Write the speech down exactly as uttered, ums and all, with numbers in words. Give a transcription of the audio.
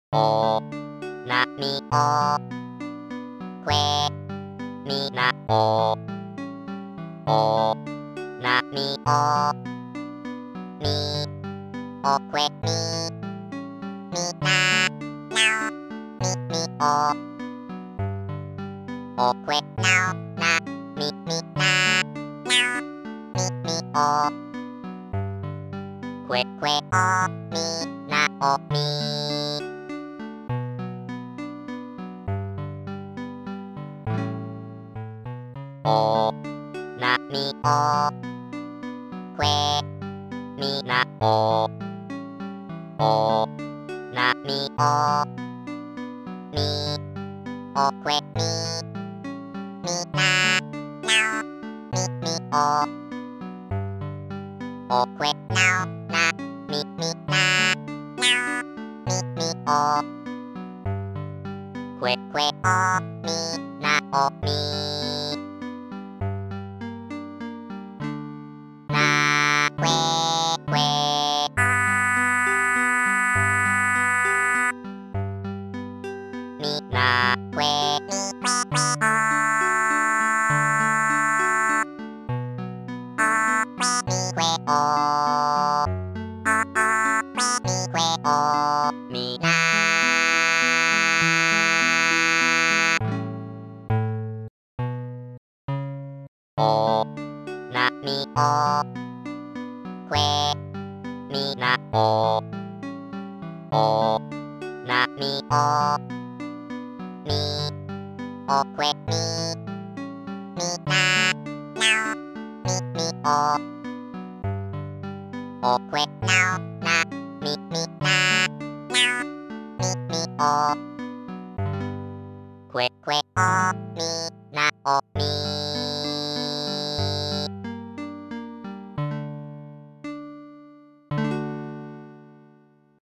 おなみおくえみなおおなみおみおくえみみななおみみおおくえなおなみみななおみみおくえくえおみなおみおなみおくえみなおおなみおみおくえみみななおみみおおくえなおなみみななおみみおくえくえおみなおみなくえくえみなくえみくえくえおおくえみくえおみなおなみおくえみなおおなみおみおくえみみななおみみおおくえなおなみみななおみみおくえくえおみなおみ